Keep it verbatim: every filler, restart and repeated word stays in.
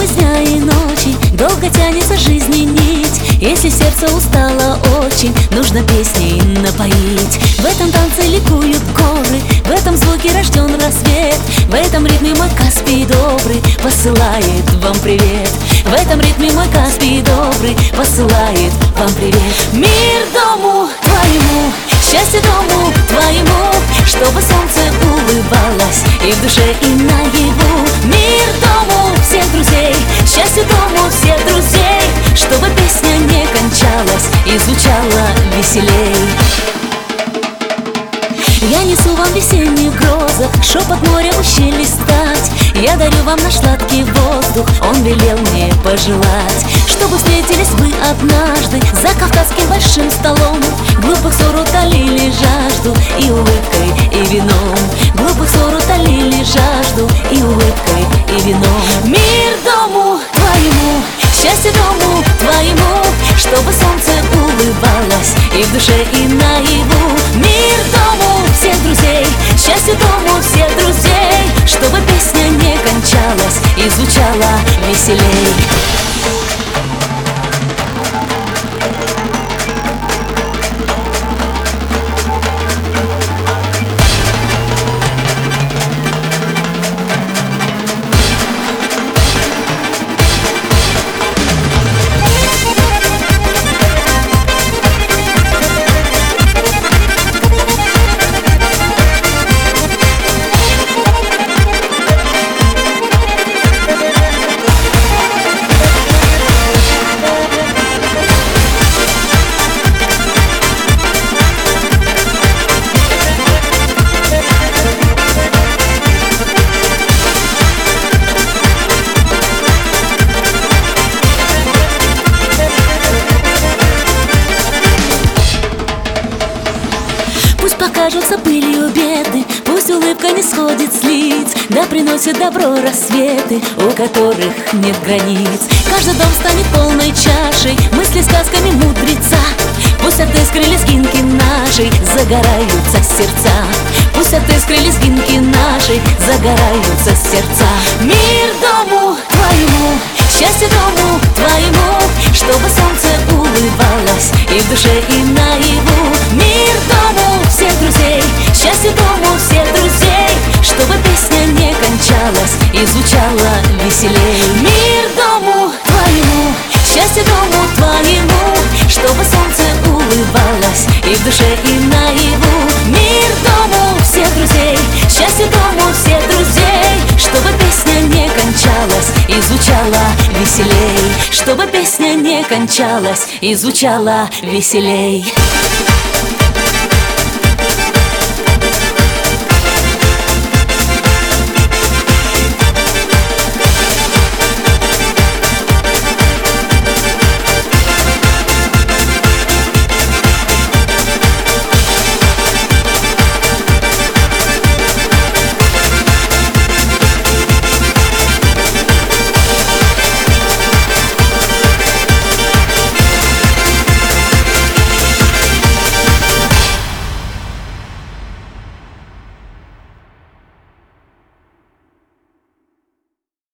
без дня и ночи, долго тянется жизни нить. Если сердце устало очень, нужно песней напоить. В этом танце ликуют горы, в этом звуке рожден рассвет. В этом ритме мой Каспий добрый посылает вам привет. В этом ритме мой Каспий добрый посылает вам привет. Мир дому твоему, счастье дому твоему, чтобы солнце улыбалось и в душе, и наяву. Мир дому всех друзей, счастье дому всех друзей, чтобы песня не кончалась и звучала веселей. Я несу вам весенних грозах шепот моря в ущелье стать. Я дарю вам наш сладкий воздух, он велел мне пожелать, чтобы встретились вы однажды за кавказским большим столом. Глупых ссор утолили жажду и улыбкой, и вином. Глупых ссор утолили жажду и улыбкой, и вином. Мир дому твоему, счастье дому твоему, чтобы солнце улыбалось и в душе, и наяву. Мир дому всех друзей, счастье дому всех друзей, чтобы песня не кончалась и звучала веселей. Пусть покажутся пылью беды, пусть улыбка не сходит с лиц, да приносит добро рассветы, у которых нет границ. Каждый дом станет полной чашей мысли сказками мудреца. Пусть от искры лезгинки нашей загораются сердца. Пусть от искры лезгинки нашей загораются сердца. Мир дому твоему, счастье дому твоему, чтобы солнце улыбалось и в душе, и наяву. Мир дому всех друзей, счастье дому всех друзей, чтобы песня не кончалась и звучала веселей. Мир дому твоему, счастье дому твоему, чтобы солнце улыбалось и в душе, и наяву. Мир дому всех друзей, счастье дому всех друзей, чтобы песня не кончалась и звучала веселей. Чтобы песня не кончалась и звучала веселей.